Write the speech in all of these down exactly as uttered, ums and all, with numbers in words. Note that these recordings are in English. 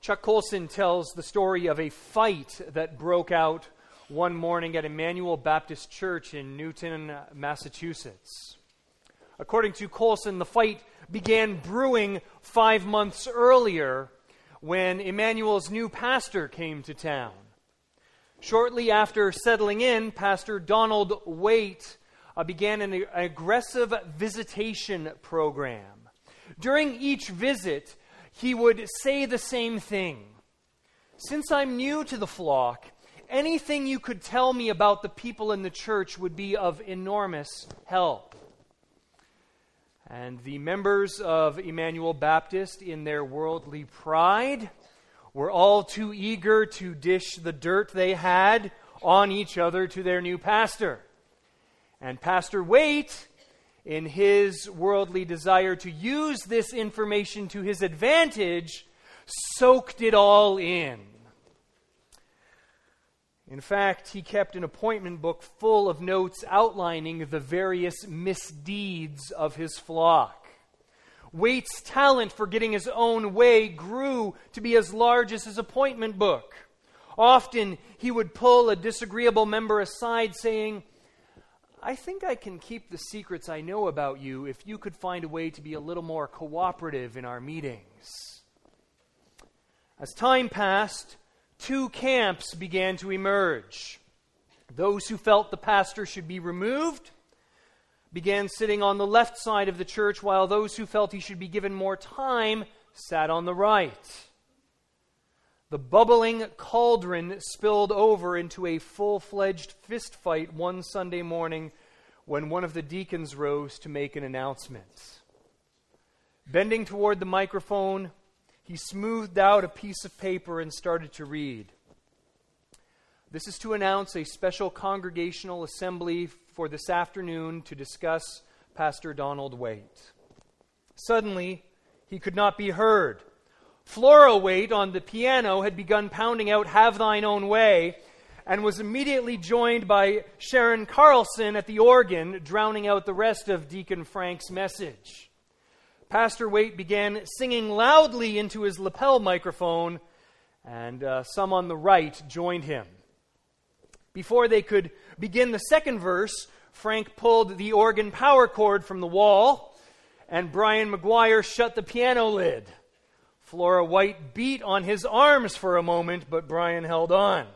Chuck Colson tells the story of a fight that broke out one morning at Emmanuel Baptist Church in Newton, Massachusetts. According to Colson, the fight began brewing five months earlier when Emmanuel's new pastor came to town. Shortly after settling in, Pastor Donald Waite uh, began an aggressive visitation program. During each visit, he would say the same thing. Since I'm new to the flock, anything you could tell me about the people in the church would be of enormous help. And the members of Emmanuel Baptist, in their worldly pride, were all too eager to dish the dirt they had on each other to their new pastor. And Pastor Waite, in his worldly desire to use this information to his advantage, soaked it all in. In fact, he kept an appointment book full of notes outlining the various misdeeds of his flock. Waite's talent for getting his own way grew to be as large as his appointment book. Often, he would pull a disagreeable member aside saying, I think I can keep the secrets I know about you if you could find a way to be a little more cooperative in our meetings. As time passed, two camps began to emerge. Those who felt the pastor should be removed began sitting on the left side of the church, while those who felt he should be given more time sat on the right. The bubbling cauldron spilled over into a full-fledged fist fight one Sunday morning when one of the deacons rose to make an announcement. Bending toward the microphone, he smoothed out a piece of paper and started to read. This is to announce a special congregational assembly for this afternoon to discuss Pastor Donald Waite. Suddenly, he could not be heard. Flora Waite on the piano had begun pounding out Have Thine Own Way and was immediately joined by Sharon Carlson at the organ, drowning out the rest of Deacon Frank's message. Pastor Waite began singing loudly into his lapel microphone, and uh, some on the right joined him. Before they could begin the second verse, Frank pulled the organ power cord from the wall, and Brian McGuire shut the piano lid. Flora Waite beat on his arms for a moment, but Brian held on.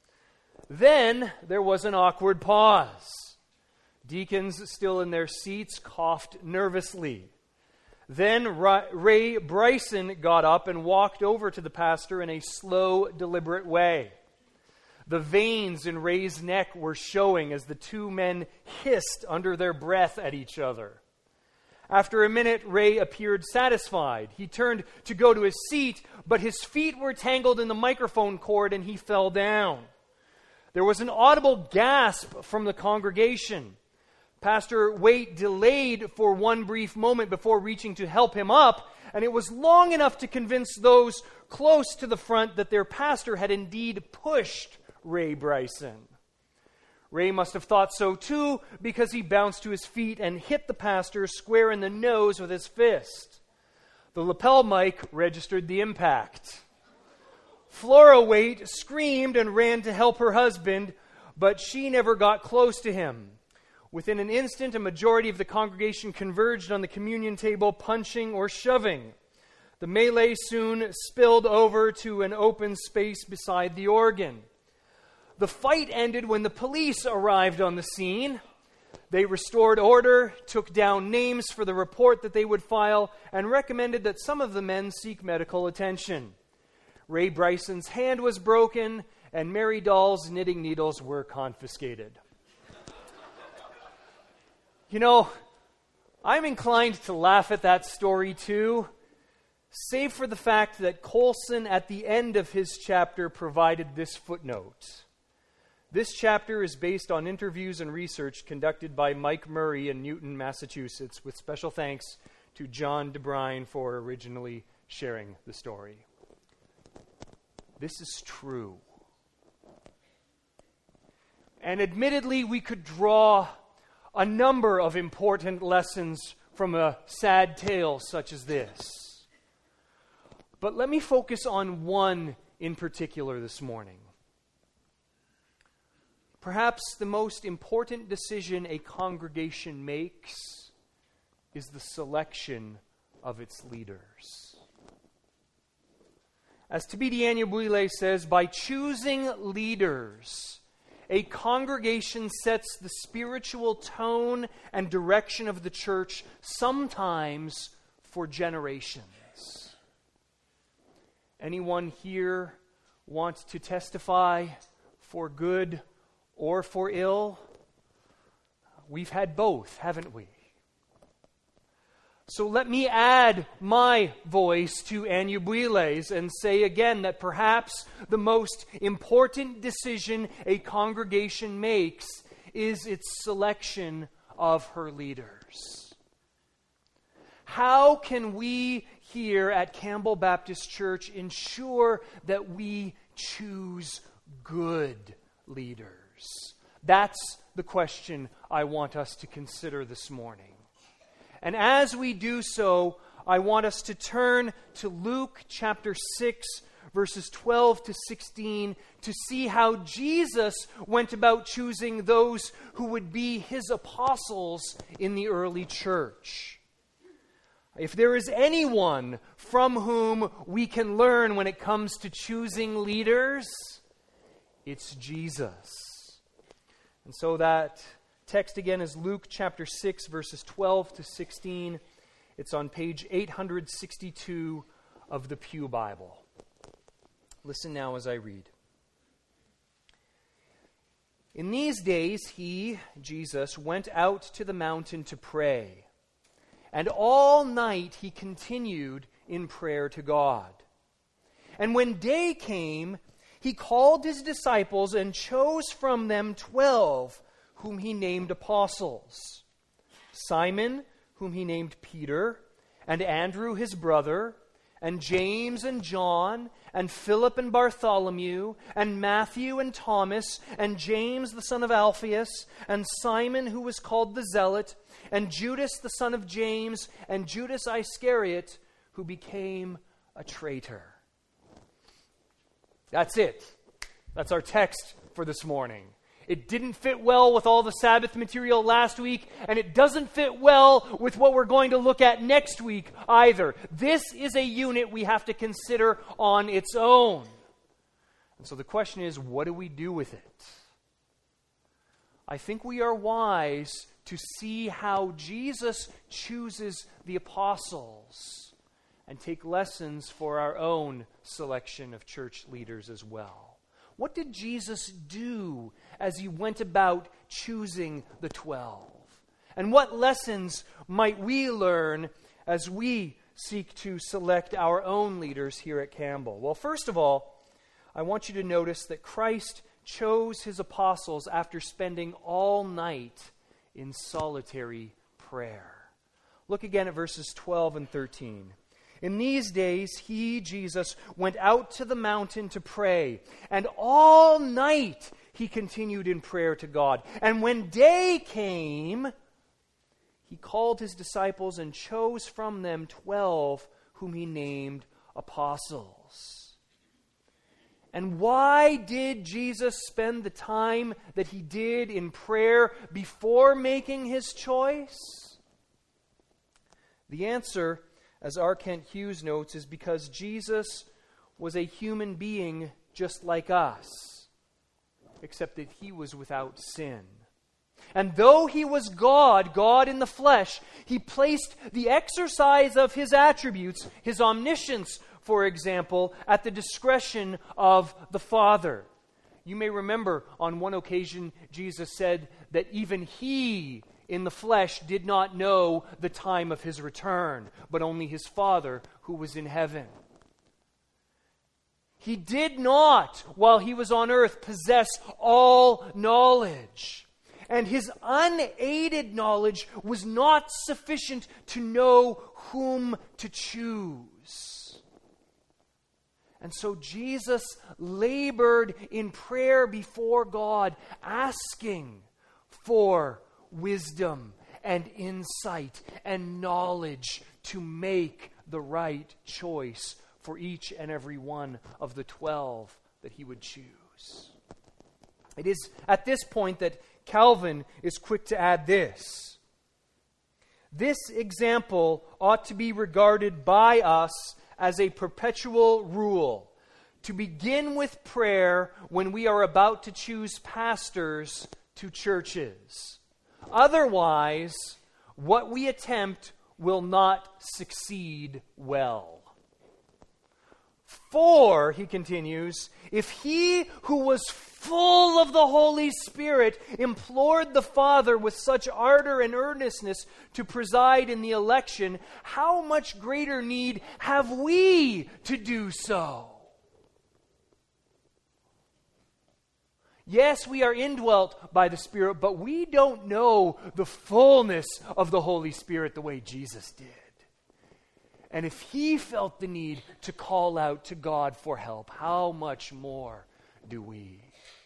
Then there was an awkward pause. Deacons, still in their seats, coughed nervously. Then Ray Bryson got up and walked over to the pastor in a slow, deliberate way. The veins in Ray's neck were showing as the two men hissed under their breath at each other. After a minute, Ray appeared satisfied. He turned to go to his seat, but his feet were tangled in the microphone cord and he fell down. There was an audible gasp from the congregation. Pastor Waite delayed for one brief moment before reaching to help him up, and it was long enough to convince those close to the front that their pastor had indeed pushed Ray Bryson. Ray must have thought so too, because he bounced to his feet and hit the pastor square in the nose with his fist. The lapel mic registered the impact. Flora Waite screamed and ran to help her husband, but she never got close to him. Within an instant, a majority of the congregation converged on the communion table, punching or shoving. The melee soon spilled over to an open space beside the organ. The fight ended when the police arrived on the scene. They restored order, took down names for the report that they would file, and recommended that some of the men seek medical attention. Ray Bryson's hand was broken, and Mary Dahl's knitting needles were confiscated. You know, I'm inclined to laugh at that story too, save for the fact that Colson at the end of his chapter provided this footnote. This chapter is based on interviews and research conducted by Mike Murray in Newton, Massachusetts, with special thanks to John DeBrine for originally sharing the story. This is true. And admittedly, we could draw a number of important lessons from a sad tale such as this. But let me focus on one in particular this morning. Perhaps the most important decision a congregation makes is the selection of its leaders. As Thabiti Anyabwile says, by choosing leaders, a congregation sets the spiritual tone and direction of the church, sometimes for generations. Anyone here want to testify for good or for ill? We've had both, haven't we? So let me add my voice to Anyabwile's and say again that perhaps the most important decision a congregation makes is its selection of her leaders. How can we here at Campbell Baptist Church ensure that we choose good leaders? That's the question I want us to consider this morning. And as we do so, I want us to turn to Luke chapter six, verses twelve to sixteen, to see how Jesus went about choosing those who would be his apostles in the early church. If there is anyone from whom we can learn when it comes to choosing leaders, it's Jesus. And so that text again is Luke chapter six, verses twelve to sixteen. It's on page eight hundred sixty-two of the Pew Bible. Listen now as I read. In these days he, Jesus, went out to the mountain to pray, and all night he continued in prayer to God. And when day came, he called his disciples and chose from them twelve, whom he named apostles: Simon, whom he named Peter, and Andrew his brother, and James and John, and Philip and Bartholomew, and Matthew and Thomas, and James the son of Alphaeus, and Simon who was called the Zealot, and Judas the son of James, and Judas Iscariot, who became a traitor. That's it. That's our text for this morning. It didn't fit well with all the Sabbath material last week, and it doesn't fit well with what we're going to look at next week either. This is a unit we have to consider on its own. And so the question is, what do we do with it? I think we are wise to see how Jesus chooses the apostles and take lessons for our own selection of church leaders as well. What did Jesus do as he went about choosing the twelve? And what lessons might we learn as we seek to select our own leaders here at Campbell? Well, first of all, I want you to notice that Christ chose his apostles after spending all night in solitary prayer. Look again at verses twelve and thirteen. In these days, he, Jesus, went out to the mountain to pray, and all night he continued in prayer to God. And when day came, he called his disciples and chose from them twelve, whom he named apostles. And why did Jesus spend the time that he did in prayer before making his choice? The answer, as R. Kent Hughes notes, is because Jesus was a human being just like us, except that he was without sin. And though he was God, God in the flesh, he placed the exercise of his attributes, his omniscience, for example, at the discretion of the Father. You may remember on one occasion Jesus said that even he in the flesh did not know the time of his return, but only his Father who was in heaven. He did not, while he was on earth, possess all knowledge. And his unaided knowledge was not sufficient to know whom to choose. And so Jesus labored in prayer before God, asking for wisdom and insight and knowledge to make the right choice for each and every one of the twelve that he would choose. It is at this point that Calvin is quick to add this. This example ought to be regarded by us as a perpetual rule, to begin with prayer when we are about to choose pastors to churches. Otherwise, what we attempt will not succeed well. For, he continues, if he who was full of the Holy Spirit implored the Father with such ardor and earnestness to preside in the election, how much greater need have we to do so? Yes, we are indwelt by the Spirit, but we don't know the fullness of the Holy Spirit the way Jesus did. And if he felt the need to call out to God for help, how much more do we?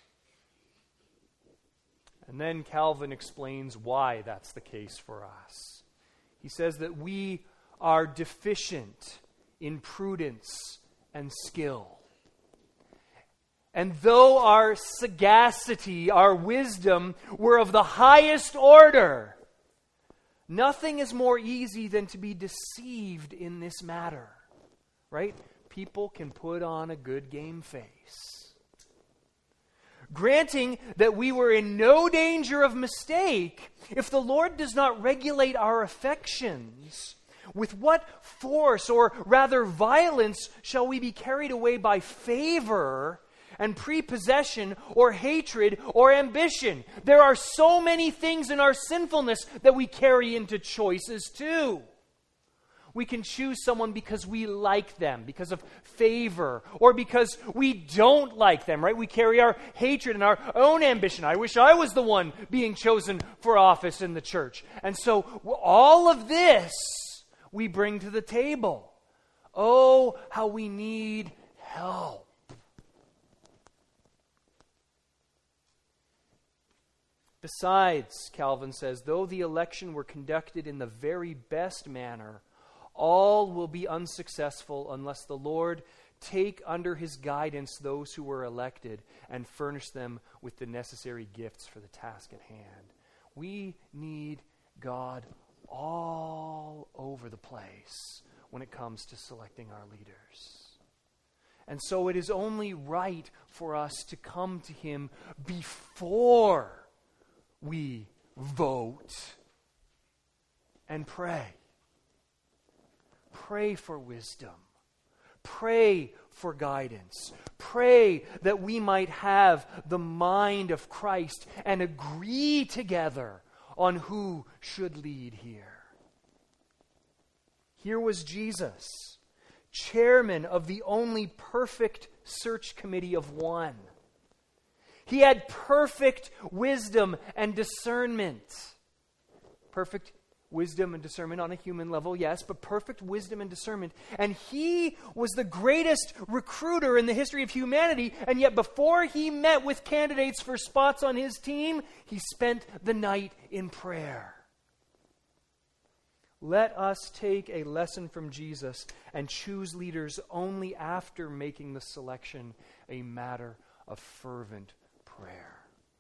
And then Calvin explains why that's the case for us. He says that we are deficient in prudence and skill. And though our sagacity, our wisdom were of the highest order, nothing is more easy than to be deceived in this matter, right? People can put on a good game face. Granting that we were in no danger of mistake, if the Lord does not regulate our affections, with what force, or rather violence, shall we be carried away by favor and prepossession, or hatred, or ambition? There are so many things in our sinfulness that we carry into choices too. We can choose someone because we like them, because of favor, or because we don't like them, right? We carry our hatred and our own ambition. I wish I was the one being chosen for office in the church. And so all of this we bring to the table. Oh, how we need help. Besides, Calvin says, though the election were conducted in the very best manner, all will be unsuccessful unless the Lord take under his guidance those who were elected and furnish them with the necessary gifts for the task at hand. We need God all over the place when it comes to selecting our leaders. And so it is only right for us to come to him before we vote and pray. Pray for wisdom. Pray for guidance. Pray that we might have the mind of Christ and agree together on who should lead here. Here was Jesus, chairman of the only perfect search committee of one. He had perfect wisdom and discernment. Perfect wisdom and discernment on a human level, yes, but perfect wisdom and discernment. And he was the greatest recruiter in the history of humanity, and yet before he met with candidates for spots on his team, he spent the night in prayer. Let us take a lesson from Jesus and choose leaders only after making the selection a matter of fervent prayer.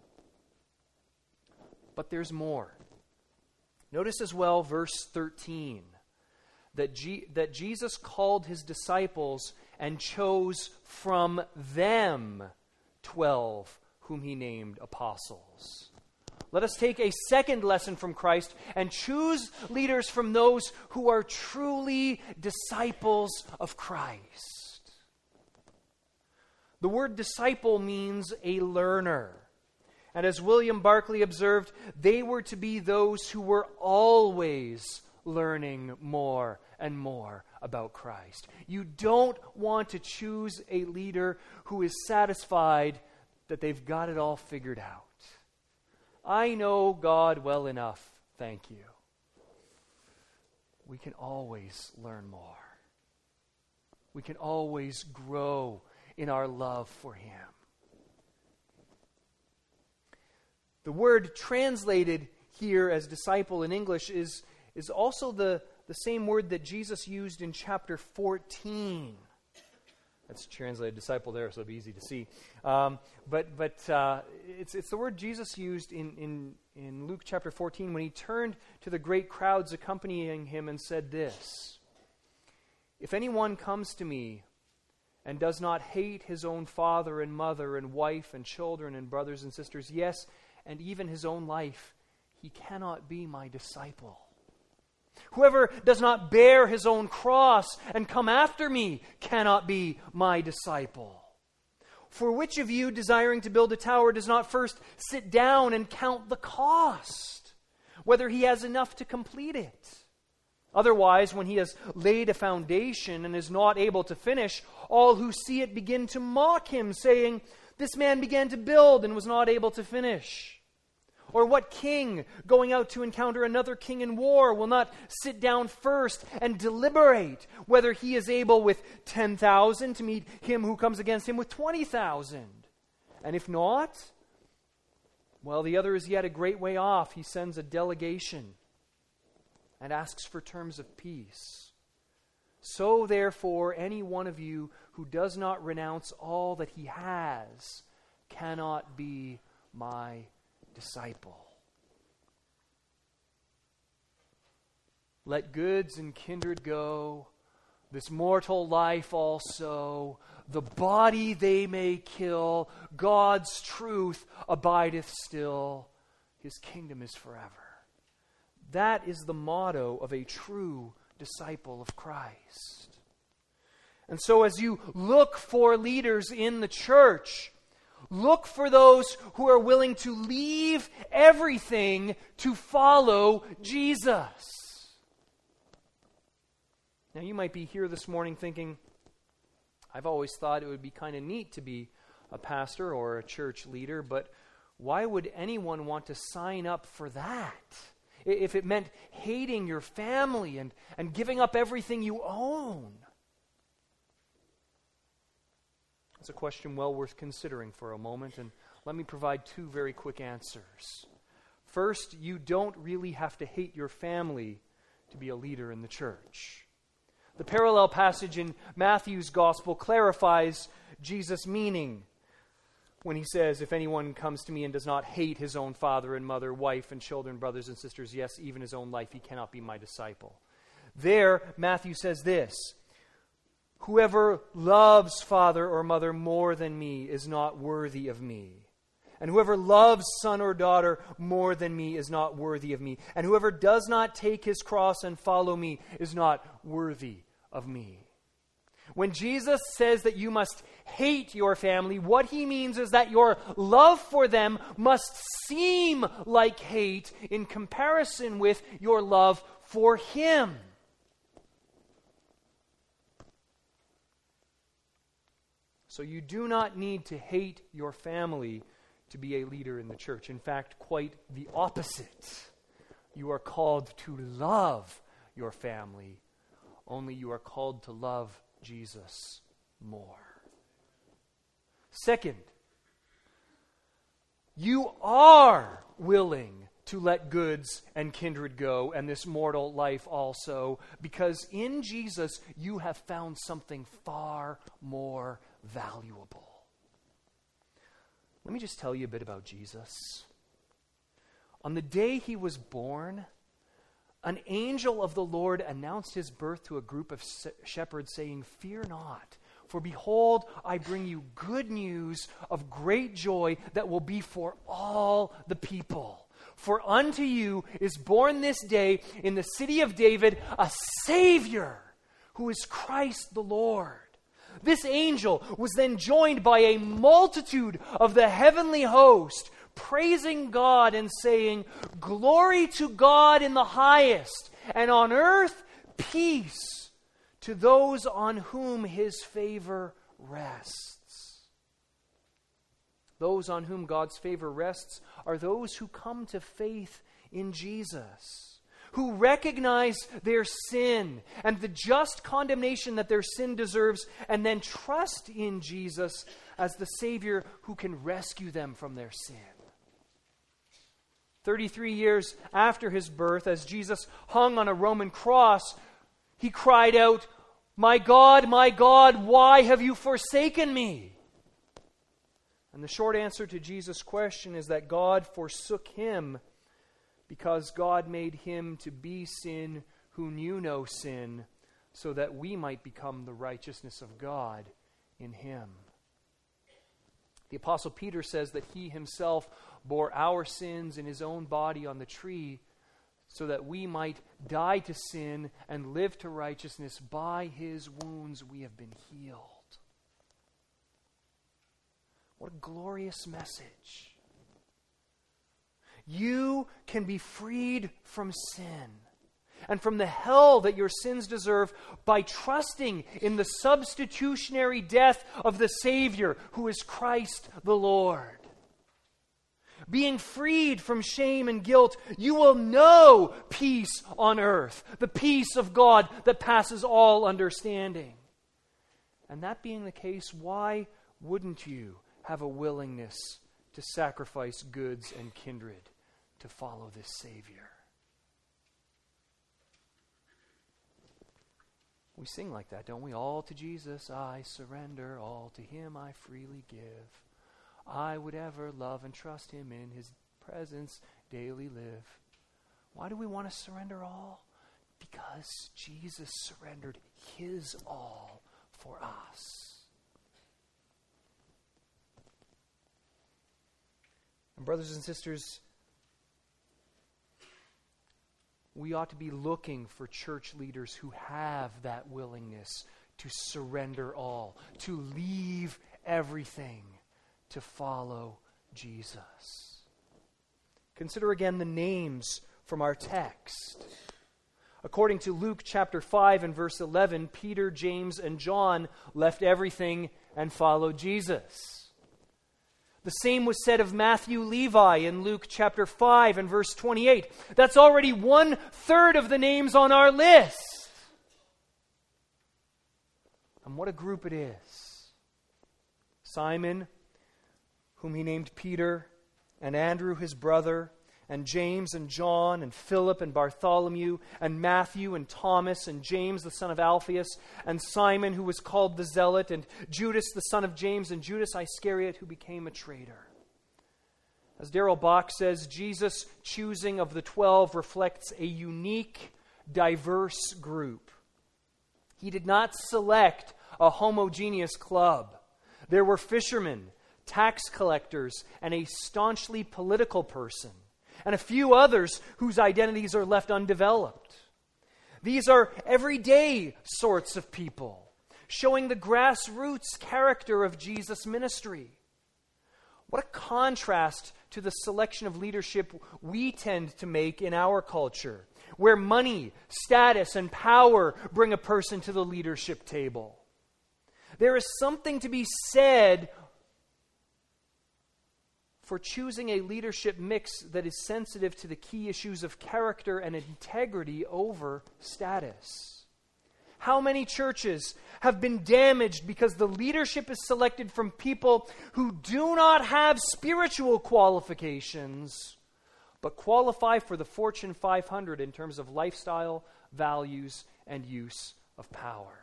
But there's more. Notice as well verse thirteen, that, G- that Jesus called his disciples and chose from them twelve whom he named apostles. Let us take a second lesson from Christ and choose leaders from those who are truly disciples of Christ. The word disciple means a learner. And as William Barclay observed, they were to be those who were always learning more and more about Christ. You don't want to choose a leader who is satisfied that they've got it all figured out. I know God well enough, thank you. We can always learn more. We can always grow in our love for him. The word translated here as disciple in English is, is also the, the same word that Jesus used in chapter fourteen That's translated disciple there, so it'll be easy to see. Um, but but uh, it's it's the word Jesus used in, in, in Luke chapter fourteen when he turned to the great crowds accompanying him and said this, "If anyone comes to me and does not hate his own father and mother and wife and children and brothers and sisters, yes, and even his own life, he cannot be my disciple. Whoever does not bear his own cross and come after me cannot be my disciple. For which of you, desiring to build a tower, does not first sit down and count the cost, whether he has enough to complete it? Otherwise, when he has laid a foundation and is not able to finish, all who see it begin to mock him, saying, 'This man began to build and was not able to finish.' Or what king, going out to encounter another king in war, will not sit down first and deliberate whether he is able with ten thousand to meet him who comes against him with twenty thousand? And if not, well, the other is yet a great way off. He sends a delegation and asks for terms of peace. So therefore, any one of you who does not renounce all that he has cannot be my disciple. Let goods and kindred go, this mortal life also, the body they may kill, God's truth abideth still, his kingdom is forever." That is the motto of a true disciple of Christ. And so as you look for leaders in the church, look for those who are willing to leave everything to follow Jesus. Now, you might be here this morning thinking, I've always thought it would be kind of neat to be a pastor or a church leader, but why would anyone want to sign up for that? If it meant hating your family and, and giving up everything you own? It's a question well worth considering for a moment, and let me provide two very quick answers. First, you don't really have to hate your family to be a leader in the church. The parallel passage in Matthew's gospel clarifies Jesus' meaning when he says, "If anyone comes to me and does not hate his own father and mother, wife and children, brothers and sisters, yes, even his own life, he cannot be my disciple." There, Matthew says this, "Whoever loves father or mother more than me is not worthy of me. And whoever loves son or daughter more than me is not worthy of me. And whoever does not take his cross and follow me is not worthy of me." When Jesus says that you must hate your family, what he means is that your love for them must seem like hate in comparison with your love for him. So you do not need to hate your family to be a leader in the church. In fact, quite the opposite. You are called to love your family, only you are called to love Jesus more. Second, you are willing to let goods and kindred go, and this mortal life also, because in Jesus you have found something far more valuable. Let me just tell you a bit about Jesus. On the day he was born, an angel of the Lord announced his birth to a group of shepherds, saying, "Fear not, for behold, I bring you good news of great joy that will be for all the people. For unto you is born this day in the city of David a Savior, who is Christ the Lord." This angel was then joined by a multitude of the heavenly host, praising God and saying, "Glory to God in the highest, and on earth peace to those on whom his favor rests." Those on whom God's favor rests are those who come to faith in Jesus, who recognize their sin and the just condemnation that their sin deserves, and then trust in Jesus as the Savior who can rescue them from their sin. Thirty-three years after his birth, as Jesus hung on a Roman cross, he cried out, My God, my God, why have you forsaken me? And the short answer to Jesus' question is that God forsook him because God made him to be sin who knew no sin, so that we might become the righteousness of God in him. The Apostle Peter says that he himself bore our sins in his own body on the tree, so that we might die to sin and live to righteousness. By his wounds we have been healed. What a glorious message. You can be freed from sin and from the hell that your sins deserve by trusting in the substitutionary death of the Savior, who is Christ the Lord. Being freed from shame and guilt, you will know peace on earth, the peace of God that passes all understanding. And that being the case, why wouldn't you have a willingness to sacrifice goods and kindred to follow this Savior? We sing like that, don't we? All to Jesus I surrender, all to him I freely give. I would ever love and trust him, in his presence daily live. Why do we want to surrender all? Because Jesus surrendered his all for us. And brothers and sisters, we ought to be looking for church leaders who have that willingness to surrender all, to leave everything to follow Jesus. Consider again the names from our text. According to Luke chapter five and verse eleven, Peter, James, and John left everything and followed Jesus. The same was said of Matthew, Levi in Luke chapter five and verse twenty-eight. That's already one third of the names on our list. And what a group it is. Simon, whom he named Peter, and Andrew his brother, and James and John, and Philip and Bartholomew, and Matthew and Thomas, and James the son of Alphaeus, and Simon who was called the Zealot, and Judas the son of James, and Judas Iscariot who became a traitor. As Darrell Bach says, Jesus' choosing of the twelve reflects a unique, diverse group. He did not select a homogeneous club. There were fishermen, tax collectors, and a staunchly political person, and a few others whose identities are left undeveloped. These are everyday sorts of people, showing the grassroots character of Jesus' ministry. What a contrast to the selection of leadership we tend to make in our culture, where money, status, and power bring a person to the leadership table. There is something to be said for choosing a leadership mix that is sensitive to the key issues of character and integrity over status. How many churches have been damaged because the leadership is selected from people who do not have spiritual qualifications, but qualify for the Fortune five hundred in terms of lifestyle, values, and use of power?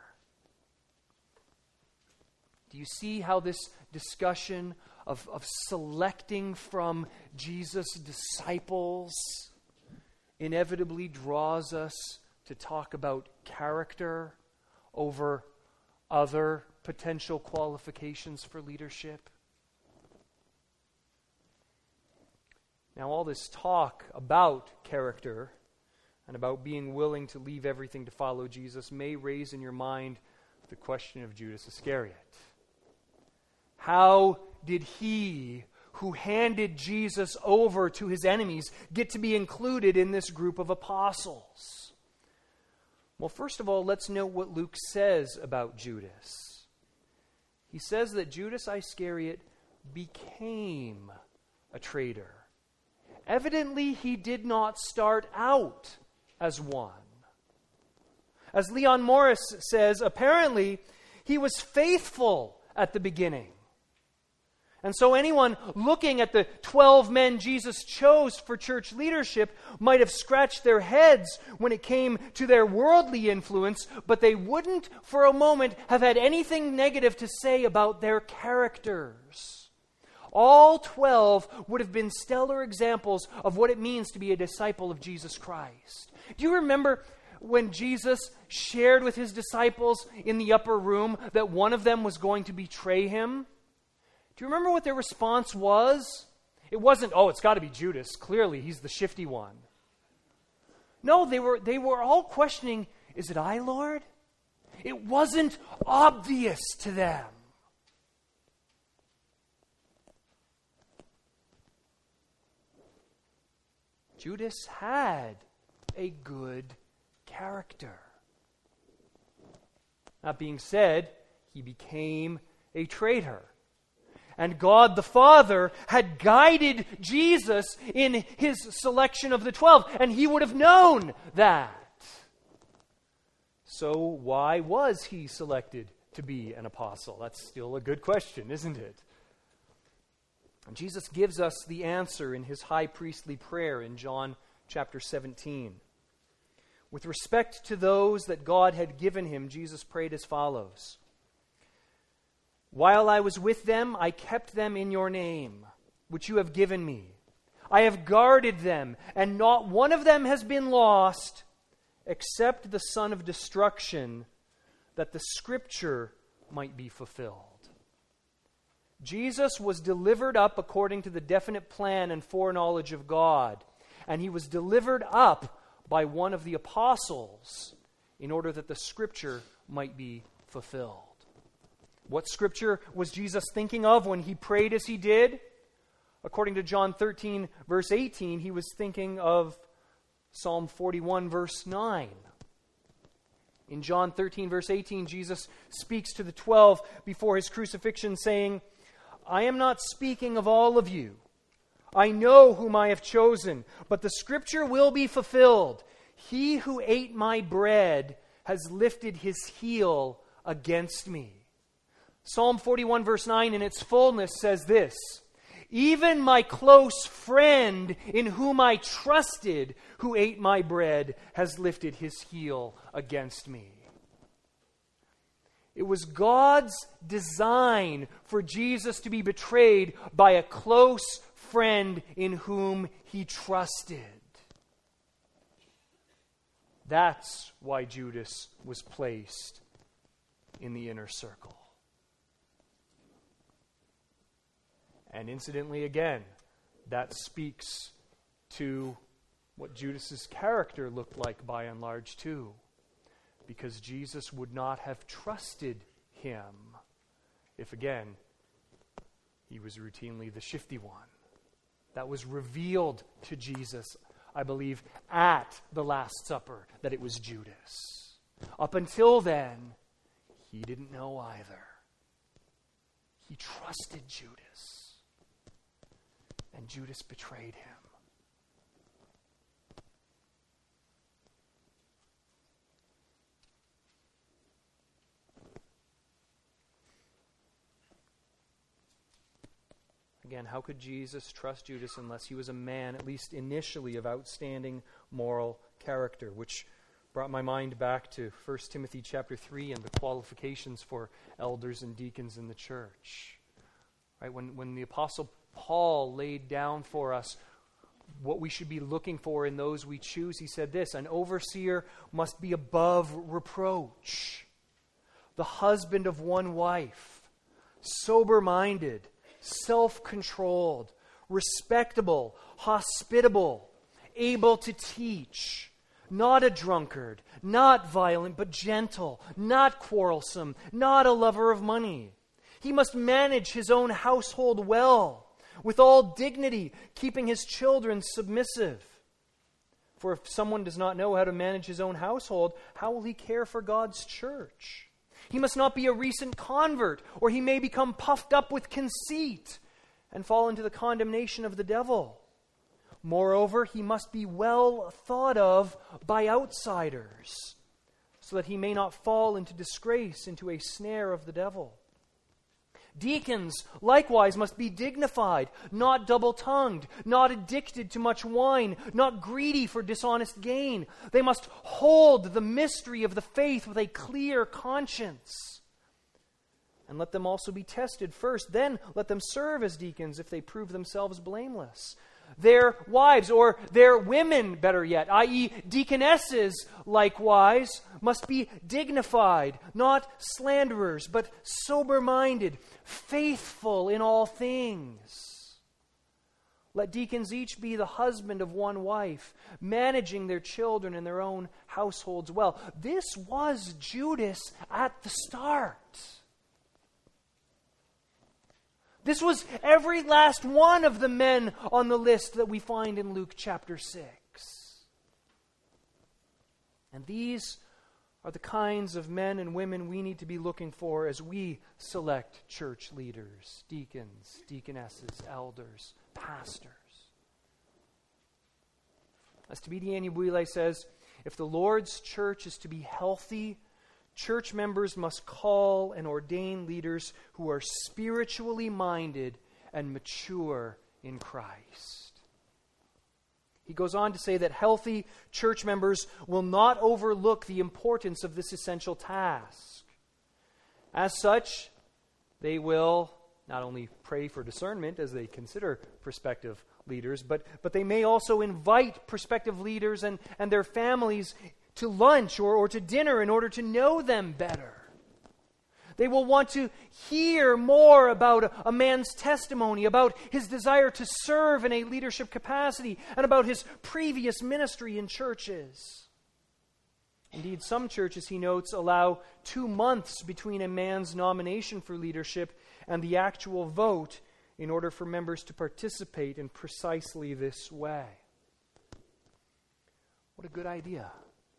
Do you see how this discussion of, of selecting from Jesus' disciples inevitably draws us to talk about character over other potential qualifications for leadership? Now, all this talk about character and about being willing to leave everything to follow Jesus may raise in your mind the question of Judas Iscariot. How did he, who handed Jesus over to his enemies, get to be included in this group of apostles? Well, first of all, let's note what Luke says about Judas. He says that Judas Iscariot became a traitor. Evidently, he did not start out as one. As Leon Morris says, apparently, he was faithful at the beginning. And so anyone looking at the twelve men Jesus chose for church leadership might have scratched their heads when it came to their worldly influence, but they wouldn't for a moment have had anything negative to say about their characters. All twelve would have been stellar examples of what it means to be a disciple of Jesus Christ. Do you remember when Jesus shared with his disciples in the upper room that one of them was going to betray him? Do you remember what their response was? It wasn't, oh, it's got to be Judas. Clearly, he's the shifty one. No, they were, they were all questioning, is it I, Lord? It wasn't obvious to them. Judas had a good character. That being said, he became a traitor. And God the Father had guided Jesus in his selection of the twelve, and he would have known that. So why was he selected to be an apostle? That's still a good question, isn't it? And Jesus gives us the answer in his high priestly prayer in John chapter seventeen. With respect to those that God had given him, Jesus prayed as follows: "While I was with them, I kept them in your name, which you have given me. I have guarded them, and not one of them has been lost, except the son of destruction, that the scripture might be fulfilled." Jesus was delivered up according to the definite plan and foreknowledge of God, and he was delivered up by one of the apostles in order that the scripture might be fulfilled. What scripture was Jesus thinking of when he prayed as he did? According to John thirteen, verse eighteen, he was thinking of Psalm forty-one, verse nine. In John thirteen, verse eighteen, Jesus speaks to the twelve before his crucifixion, saying, "I am not speaking of all of you. I know whom I have chosen, but the scripture will be fulfilled. He who ate my bread has lifted his heel against me." Psalm forty-one, verse nine, in its fullness says this: "Even my close friend in whom I trusted, who ate my bread, has lifted his heel against me." It was God's design for Jesus to be betrayed by a close friend in whom he trusted. That's why Judas was placed in the inner circle. And incidentally, again, that speaks to what Judas's character looked like by and large too. Because Jesus would not have trusted him if, again, he was routinely the shifty one. That was revealed to Jesus, I believe, at the Last Supper, that it was Judas. Up until then, he didn't know either. He trusted Judas. And Judas betrayed him. Again, how could Jesus trust Judas unless he was a man, at least initially, of outstanding moral character? Which brought my mind back to First Timothy chapter three and the qualifications for elders and deacons in the church. Right? When, when the Apostle Paul laid down for us what we should be looking for in those we choose, he said this: "An overseer must be above reproach, the husband of one wife, sober-minded, self-controlled, respectable, hospitable, able to teach, not a drunkard, not violent, but gentle, not quarrelsome, not a lover of money. He must manage his own household well, with all dignity, keeping his children submissive. For if someone does not know how to manage his own household, how will he care for God's church? He must not be a recent convert, or he may become puffed up with conceit and fall into the condemnation of the devil. Moreover, he must be well thought of by outsiders, so that he may not fall into disgrace, into a snare of the devil. Deacons, likewise, must be dignified, not double-tongued, not addicted to much wine, not greedy for dishonest gain. They must hold the mystery of the faith with a clear conscience. And let them also be tested first. Then let them serve as deacons if they prove themselves blameless. Their wives, or their women, better yet, that is deaconesses, likewise, must be dignified, not slanderers, but sober-minded, faithful in all things. Let deacons each be the husband of one wife, managing their children and their own households well. This was Judas at the start. This was every last one of the men on the list that we find in Luke chapter six. And these are the kinds of men and women we need to be looking for as we select church leaders, deacons, deaconesses, elders, pastors. As Thabiti Anyabwile says, if the Lord's church is to be healthy, church members must call and ordain leaders who are spiritually minded and mature in Christ. He goes on to say that healthy church members will not overlook the importance of this essential task. As such, they will not only pray for discernment as they consider prospective leaders, but, but they may also invite prospective leaders and, and their families to lunch or, or to dinner in order to know them better. They will want to hear more about a, a man's testimony, about his desire to serve in a leadership capacity, and about his previous ministry in churches. Indeed, some churches, he notes, allow two months between a man's nomination for leadership and the actual vote in order for members to participate in precisely this way. What a good idea.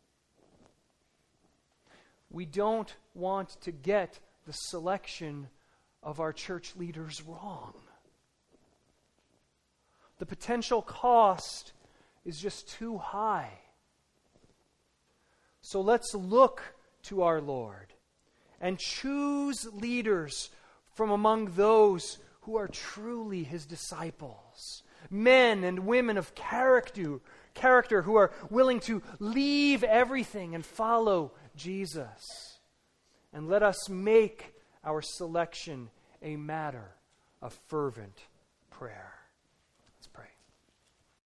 We don't want to get the selection of our church leaders wrong. The potential cost is just too high. So let's look to our Lord and choose leaders from among those who are truly His disciples. Men and women of character, character who are willing to leave everything and follow Jesus. And let us make our selection a matter of fervent prayer.